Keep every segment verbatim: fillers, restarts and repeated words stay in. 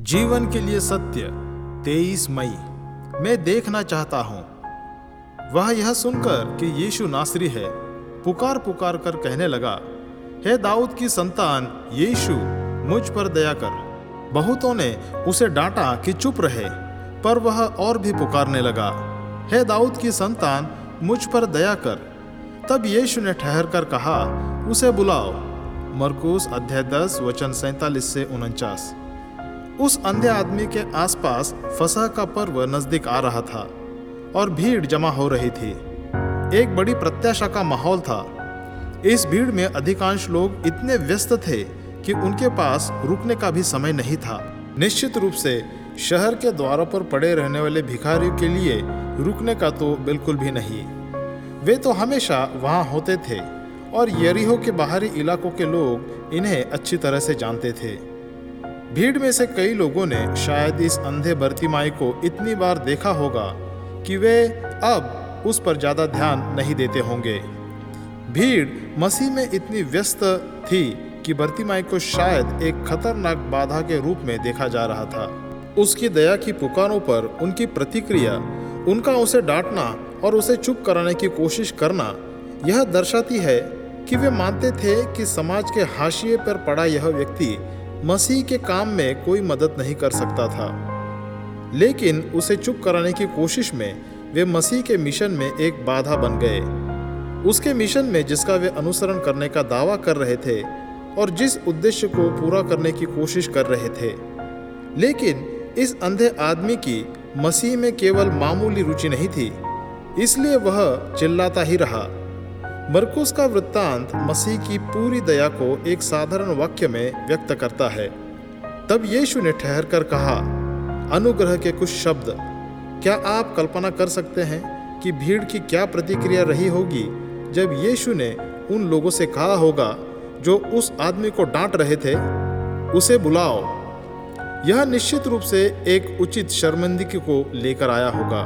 जीवन के लिए सत्य तेईस मई। मैं देखना चाहता हूँ। वह यह सुनकर कि यीशु नासरी है, पुकार पुकार कर कहने लगा, हे दाऊद की संतान यीशु, मुझ पर दया कर। बहुतों ने उसे डांटा कि चुप रहे, पर वह और भी पुकारने लगा, हे दाऊद की संतान मुझ पर दया कर। तब यीशु ने ठहर कर कहा, उसे बुलाओ। मरकुस अध्याय दस वचन सैंतालीस से उनचास। उस अंधे आदमी के आसपास फसह का पर्व नजदीक आ रहा था और भीड़ जमा हो रही थी। एक बड़ी प्रत्याशा का माहौल था। इस भीड़ में अधिकांश लोग इतने व्यस्त थे कि उनके पास रुकने का भी समय नहीं था। निश्चित रूप से शहर के द्वारों पर पड़े रहने वाले भिखारियों के लिए रुकने का तो बिल्कुल भी नहीं। वे तो हमेशा वहां होते थे और यरीहो के बाहरी इलाकों के लोग इन्हें अच्छी तरह से जानते थे। भीड़ में से कई लोगों ने शायद इस अंधे बरतिमाई को इतनी बार देखा होगा कि वे अब उस पर ज्यादा ध्यान नहीं देते होंगे। भीड़ मसीह में इतनी व्यस्त थी कि बरतिमाई को शायद एक खतरनाक बाधा के रूप में देखा जा रहा था। उसकी दया की पुकारों पर उनकी प्रतिक्रिया, उनका उसे डांटना और उसे चुप कराने की कोशिश करना, यह दर्शाती है कि वे मानते थे कि समाज के हाशिए पर पड़ा यह व्यक्ति मसीह के काम में कोई मदद नहीं कर सकता था। लेकिन उसे चुप कराने की कोशिश में वे मसीह के मिशन में एक बाधा बन गए। उसके मिशन में जिसका वे अनुसरण करने का दावा कर रहे थे और जिस उद्देश्य को पूरा करने की कोशिश कर रहे थे। लेकिन इस अंधे आदमी की मसीह में केवल मामूली रुचि नहीं थी, इसलिए वह चिल्लाता ही रहा। मरकुस का वृत्तांत मसीह की पूरी दया को एक साधारण वाक्य में व्यक्त करता है। तब यीशु ने ठहर कर कहा, अनुग्रह के कुछ शब्द। क्या आप कल्पना कर सकते हैं कि भीड़ की क्या प्रतिक्रिया रही होगी जब यीशु ने उन लोगों से कहा होगा जो उस आदमी को डांट रहे थे, उसे बुलाओ। यह निश्चित रूप से एक उचित शर्मिंदगी को लेकर आया होगा।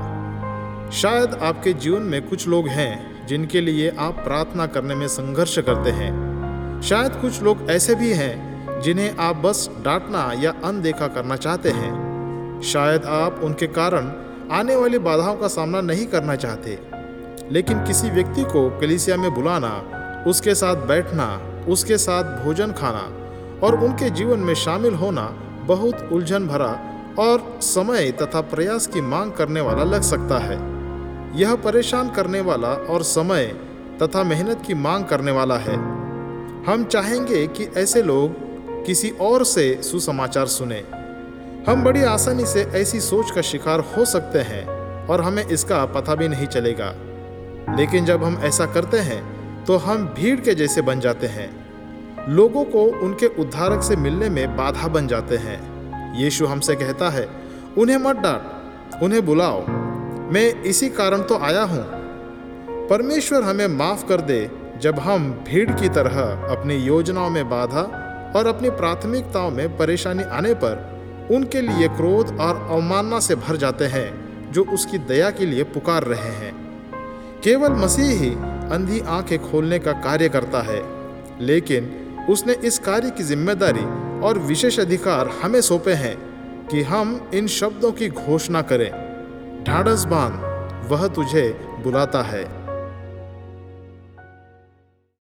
शायद आपके जीवन में कुछ लोग हैं जिनके लिए आप प्रार्थना करने में संघर्ष करते हैं। शायद कुछ लोग ऐसे भी हैं जिन्हें आप बस डांटना या अनदेखा करना चाहते हैं। शायद आप उनके कारण आने वाली बाधाओं का सामना नहीं करना चाहते, लेकिन किसी व्यक्ति को कलीसिया में बुलाना, उसके साथ बैठना, उसके साथ भोजन खाना और उनके जीवन में शामिल होना बहुत उलझन भरा और समय तथा प्रयास की मांग करने वाला लग सकता है। यह परेशान करने वाला और समय तथा मेहनत की मांग करने वाला है। हम चाहेंगे कि ऐसे लोग किसी और से सुसमाचार सुने। हम बड़ी आसानी से ऐसी सोच का शिकार हो सकते हैं और हमें इसका पता भी नहीं चलेगा। लेकिन जब हम ऐसा करते हैं तो हम भीड़ के जैसे बन जाते हैं, लोगों को उनके उद्धारक से मिलने में बाधा बन जाते हैं। यीशु हमसे कहता है, उन्हें मत डांट, उन्हें बुलाओ। मैं इसी कारण तो आया हूँ। परमेश्वर हमें माफ कर दे जब हम भीड़ की तरह अपनी योजनाओं में बाधा और अपनी प्राथमिकताओं में परेशानी आने पर उनके लिए क्रोध और अवमानना से भर जाते हैं जो उसकी दया के लिए पुकार रहे हैं। केवल मसीह ही अंधी आंखें खोलने का कार्य करता है, लेकिन उसने इस कार्य की जिम्मेदारी और विशेष अधिकार हमें सौंपे हैं कि हम इन शब्दों की घोषणा करें, ढाढ़स बांध, वह तुझे बुलाता है।